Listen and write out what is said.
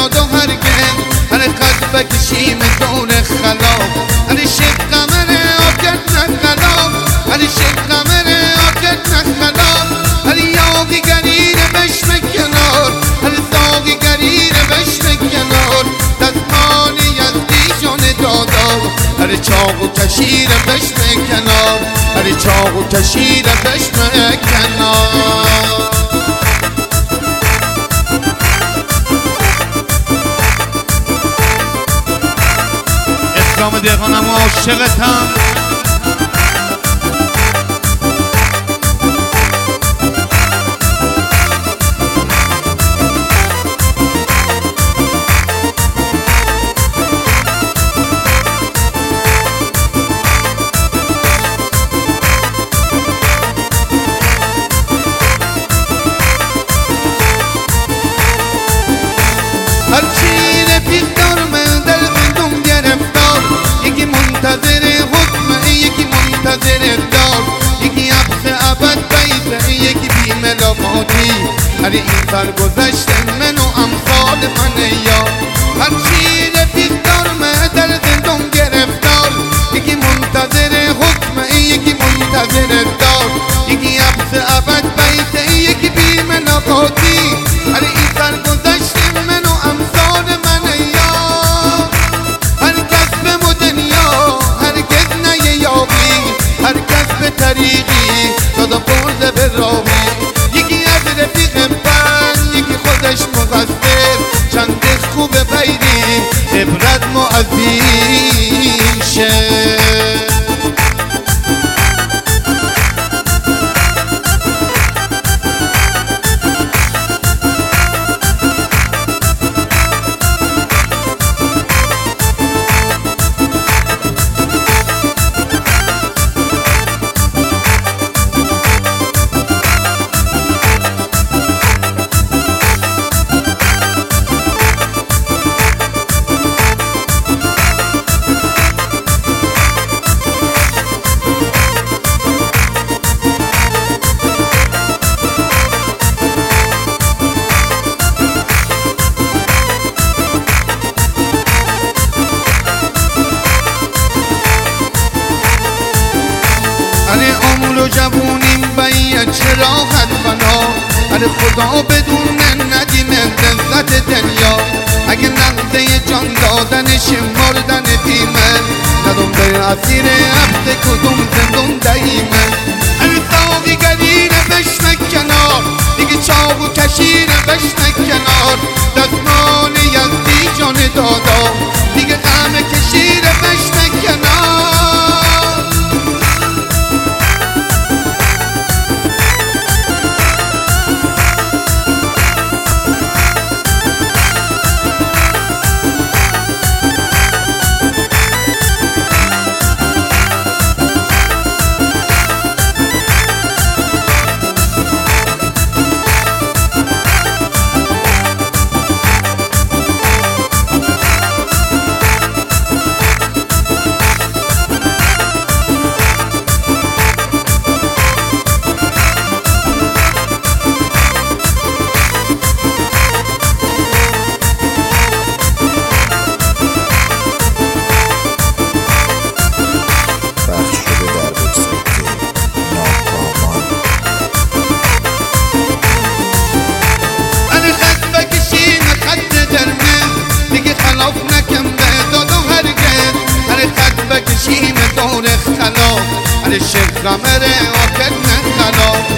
داد و هرگز هر خط بکشیم دور خلاف هر شک قمر آکد نخلاف هر شک قمر آکد نخلاف هر یاقی گریر بشم کنار هر ساقی گریر بشم کنار دستمان یزدی جان دادا هر چاق و کشیر بشم کنار هر چاق و کشیر بشم کنار اسلام دهقانم و عاشقتم هرچی رفیق دارم در زندون گرفتار یکی منتظر حکم یکی منتظر دار یکی حبس ابد بیزه یکی بی ملاقاتی هر این سرگذشت من و امثال من یا هرچی رفیق دارم در زندون گرفتار یکی منتظر حکم یکی منتظر دار یکی حبس ابد بیزه یکی بی ملاقاتی هر این سرگذشت من و امثال من یا هر کس به مدنیا هرگز نیابی هر کس به طریقی دادا برده به راهی یکی از رفیق بند یکی خودش مقصر چند خوب بیریم عبرت ما از این شه عمر و جوونیم باید چراغت بنا هر خدا بدون ندیم لذت دنیا اگه نقضه جان دادنش مردن بیمه ندم به اسیر عبد کدوم زندون دهیمه هر ساقی گریر بشم کنار دیگه چاق و کشیر بشم کنار دستمان یزدی جان دادا دیگه غم کشیر بشم کنار هر شک قمر آکد نخلاف